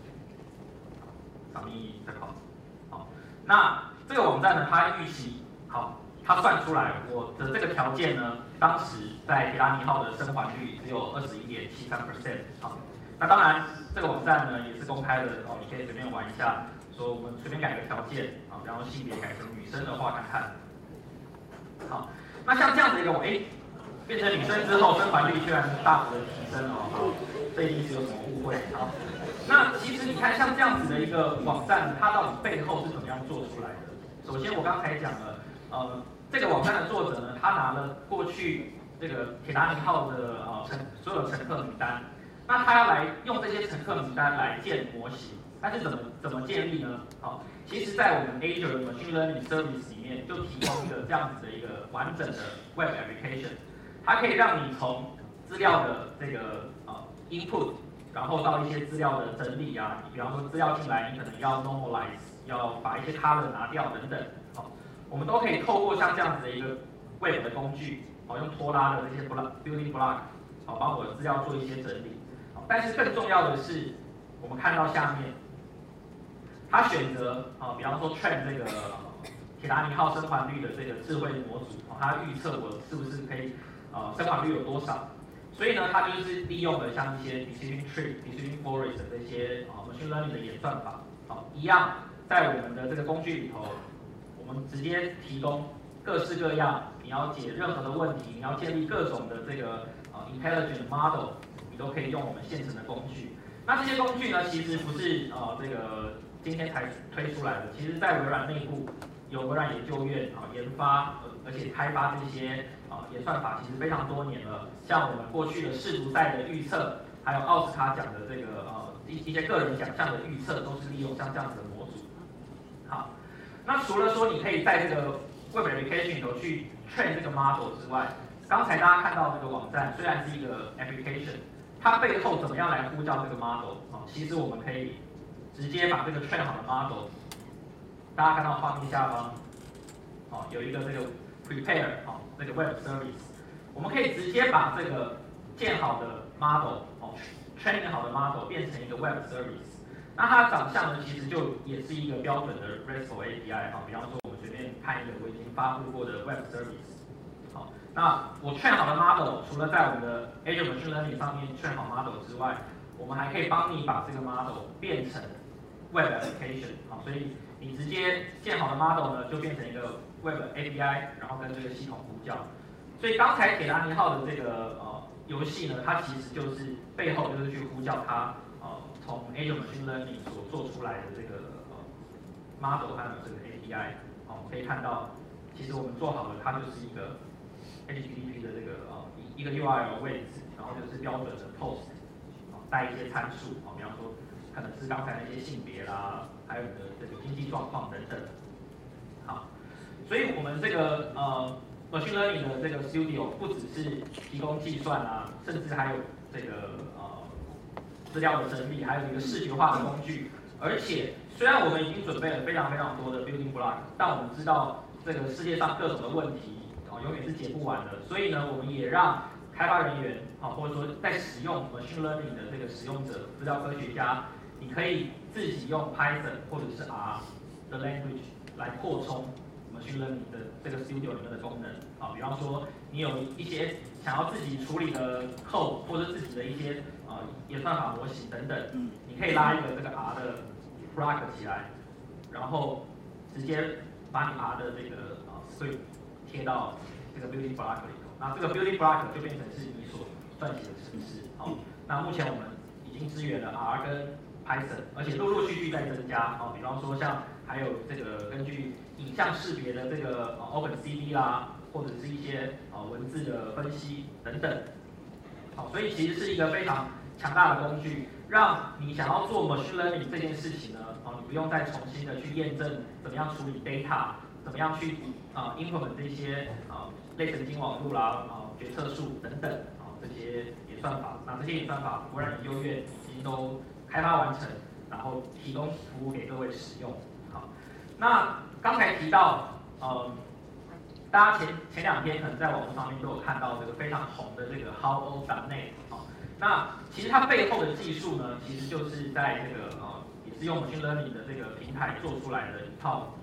[SPEAKER 3] submit 再跑，好，那这个网站呢，它预期好它算出来我的这个条件呢，当时在铁达尼号的生还率只有二十一点七三 percent 啊。那当然，这个网站呢也是公开的哦，你可以随便玩一下，说我们随便改个条件啊，然后性别改成女生的话看看。好，那像这样的一个哎，变成女生之后，生还率居然大幅的提升哦，这一定是有什么误会。好，那其实你看像这样子的一个网站，它到底背后是怎么样做出来的？首先我刚才讲了，呃，这个网站的作者呢，他拿了过去这个铁达尼号的呃乘所有乘客名单，那他要来用这些乘客名单来建模型，但是怎么怎么建立呢？好，其实在我们 Azure 的 Machine Learning Service 里面就提供一个这样子的一个完整的 Web Application， 它可以让你从资料的这个呃 input， 然后到一些资料的整理啊，比方说资料进来，你可能要 normalize， 要把一些 color 拿掉等等，好，我们都可以透过像这样子的一个 Web 的工具，好，用拖拉的这些 block building block， 好，帮我的资料做一些整理。但是更重要的是，我们看到下面，他选择啊，比方说 train 这个铁达尼号生还率的这个智慧模组，它预测我是不是可以呃生还率有多少，所以呢，它就是利用了像一些 decision tree、decision forest 的这些啊 machine learning 的演算法，好，一样在我们的这个工具里头，我们直接提供各式各样，你要解任何的问题，你要建立各种的这个呃 intelligent model。你都可以用我们现成的工具。那这些工具呢，其实不是呃这个今天才推出来的，其实在微软内部有微软研究院啊、呃、研发，呃而且开发这些啊、呃、演算法，其实非常多年了。像我们过去的世足赛的预测，还有奥斯卡奖的这个呃一一些个人奖项的预测，都是利用像这样子的模组。好，那除了说你可以在这个 Web Application 里头去 train 这个 model 之外，刚才大家看到这个网站虽然是一个 application。它背后怎么样来呼叫这个 model 啊？其实我们可以直接把这个 train 好的 model， 大家看到画面下方，哦，有一个这个 prepare 哦，这个 web service， 我们可以直接把这个建好的 model 哦 ，train 好的 model 变成一个 web service。那它长相呢，其实就也是一个标准的 RESTful A P I 啊。比方说，我们随便看一个我已经发布过的 web service。好，那我 train 好的 model， 除了在我们的 Azure Machine Learning 上面 train 好 model 之外，我们还可以帮你把这个 model 变成 Web Application。好，所以你直接建好的 model 呢，就变成一个 Web A P I， 然后跟这个系统呼叫。所以刚才铁达尼号的这个呃游戏呢，它其实就是背后就是去呼叫它呃从 Azure Machine Learning 所做出来的这个呃 model 还有这个 A P I。好，可以看到，其实我们做好了，它就是一个 H T T P 的这个呃一个 U R L 位置，然后就是标准的 post， 带一些参数，啊，比方说可能是刚才那些性别啦，还有你的这个经济状况等等。好，所以我们这个呃 machine learning 的这个 studio 不只是提供计算啊，甚至还有这个呃资料的整理，还有一个视觉化的工具。而且虽然我们已经准备了非常非常多的 building block， 但我们知道这个世界上各种的问题。永远是解不完的，所以呢，我们也让开发人员啊，或者说在使用 machine learning 的这个使用者、资料科学家，你可以自己用 Python 或者是 R 的 language 来扩充 machine learning 的这个 studio 里面的功能啊。比方说，你有一些想要自己处理的 code 或者自己的一些啊演算法模型等等，你可以拉一个这个 R 的 block 起来，然后直接把你 R 的这个啊 script 贴到这个 building block 里头，那这个 building block 就变成是你所撰写的程式。好，那目前我们已经支援了 R 跟 Python， 而且陆陆续续在增加。好，比方说像还有这个根据影像识别的这个 OpenCV 啦，或者是一些呃文字的分析等等。好，所以其实是一个非常强大的工具，让你想要做 machine learning 这件事情呢，哦，你不用再重新的去验证怎么样处理 data， 怎么样去啊、呃、implement 这些啊、呃、类神经网络啦、啊、呃、决策树等等啊、呃、这些演算法。那这些演算法，微软研究院已经都开发完成，然后提供服务给各位使用。好，那刚才提到，呃，大家前前两天可能在网络上面都有看到这个非常红的这个 How O dot net 啊，那其实它背后的技术呢，其实就是在这个呃也是用 machine learning 的这个平台做出来的一套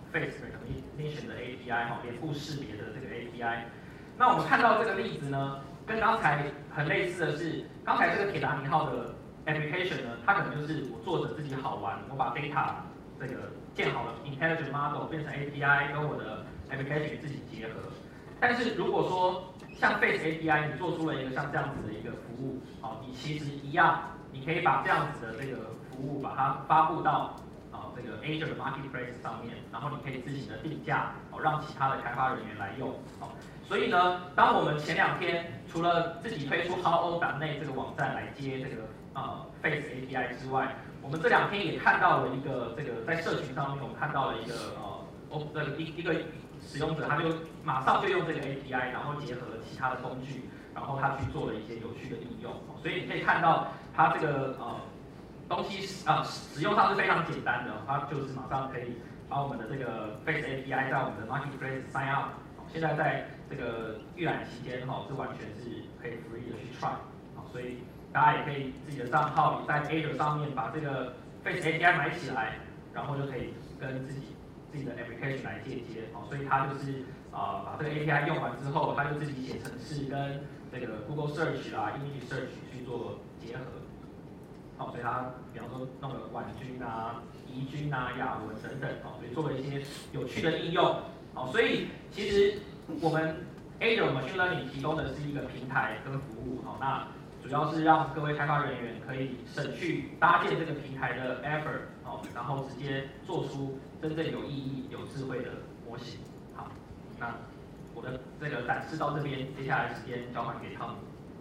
[SPEAKER 3] face recognition 的 A P I 哈，脸部识别的这个 A P I。那我们看到这个例子呢，跟刚才很类似的是，刚才这个铁达尼号的 application 呢，它可能就是我做着自己好玩，我把 data 这个建好的 intelligent model 变成 A P I， 跟我的 application 自己结合。但是如果说像 Face A P I， 你做出了一个像这样子的一个服务，好，你其实一样，你可以把这样子的这个服务把它发布到啊这个 Azure 的 Marketplace 上面，然后你可以自行的定价，哦，让其他的开发人员来用，好，所以呢，当我们前两天除了自己推出 How.O.net 这个网站来接这个呃 Face A P I 之外，我们这两天也看到了一个这个在社群上面，我们看到了一个呃哦这个一一个使用者，他就马上就用这个 A P I， 然后结合了其他的工具，然后他去做了一些有趣的应用。所以你可以看到，它这个呃东西呃使用上是非常简单的，它就是马上可以把我们的这个 Face A P I 在我们的 Marketplace sign up。现在在这个预览期间哈，是完全是可以 free 的去 try。好，所以大家也可以自己的账号在 Azure 上面把这个 Face A P I 买起来，然后就可以跟自己自己的 application 来借接，好，所以它就是呃把这个 A P I 用完之后，它就自己写程式跟这个 Google Search 啦、Image Search 去做结合，好，所以它比方说弄了婉君啊、怡君啊、雅文等等，好，所以做了一些有趣的应用，好，所以其实我们 Azure Machine Learning 提供的是一个平台跟服务，好，那主要是让各位开发人员可以省去搭建这个平台的 effort， 好，然后直接做出真正有意义、有智慧的模型。好，那我的这个展示到这边，接下来时间交还给汤姆。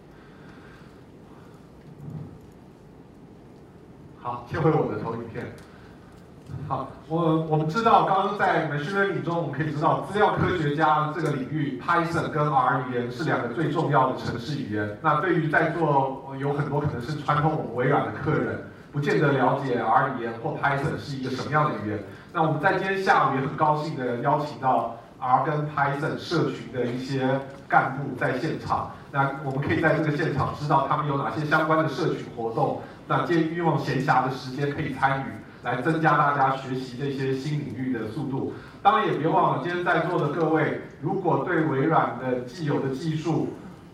[SPEAKER 1] 好，切回我的投影片。好，我我们知道，刚刚在 machine learning 中，我们可以知道，资料科学家这个领域 ，Python 跟 R 语言是两个最重要的程式语言。那对于在座有很多可能是传统我们微软的客人，不见得了解 R 语言或 Python 是一个什么样的语言。那我们在今天下午也很高兴的邀请到 R 跟 Python 社群的一些干部在现场。那我们可以在这个现场知道他们有哪些相关的社群活动。那借运用闲暇的时间可以参与，来增加大家学习这些新领域的速度。当然也别忘了，今天在座的各位，如果对微软的既有的技术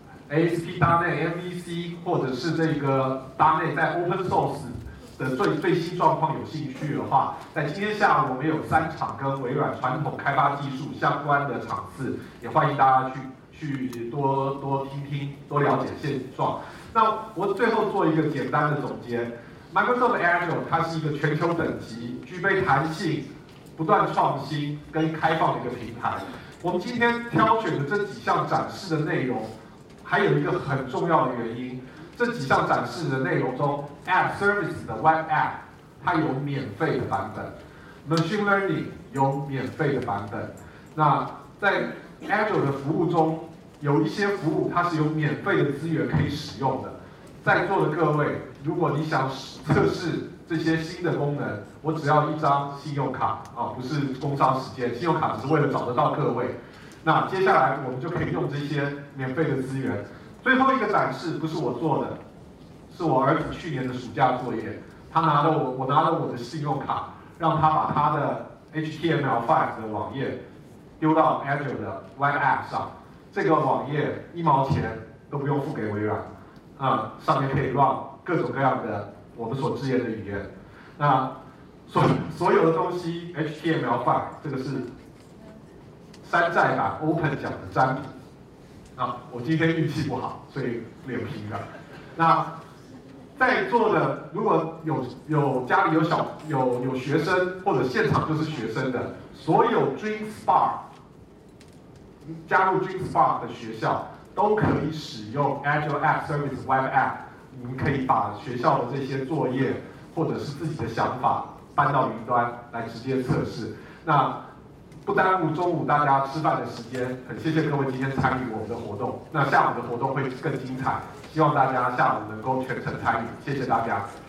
[SPEAKER 1] A S P 大内 M V C 或者是这个大内在 Open Source 的最最新状况有兴趣的话，在今天下午我们有三场跟微软传统开发技术相关的场次，也欢迎大家去去多多听听，多了解现状。那我最后做一个简单的总结 ，Microsoft Azure 它是一个全球等级、具备弹性、不断创新跟开放的一个平台。我们今天挑选的这几项展示的内容，还有一个很重要的原因，这几项展示的内容中 ，App Service 的 Web App 它有免费的版本 ，Machine Learning 有免费的版本。那在 Azure 的服务中，有一些服务它是有免费的资源可以使用的。在座的各位，如果你想测试这些新的功能，我只要一张信用卡啊，不是工商时间，信用卡只是为了找得到各位。那接下来我们就可以用这些免费的资源。最后一个展示不是我做的，是我儿子去年的暑假作业，他拿了我，我拿了我的信用卡，让他把他的 H T M L 五 的网页丢到 Azure 的 Web App 上。这个网页一毛钱都不用付给微软，啊、嗯，上面可以 run 各种各样的我们所支援的语言。那所所有的东西 H T M L 五 这个是山寨版 Open 奖的占比。啊，我今天运气不好，所以脸皮的。那在座的如果有有家里有小有有学生或者现场就是学生的，所有 DreamSpark 加入 DreamSpark 的学校都可以使用 Azure App Service Web App， 你们可以把学校的这些作业或者是自己的想法搬到云端来直接测试。那不耽误中午大家吃饭的时间，很谢谢各位今天参与我们的活动。那下午的活动会更精彩，希望大家下午能够全程参与，谢谢大家。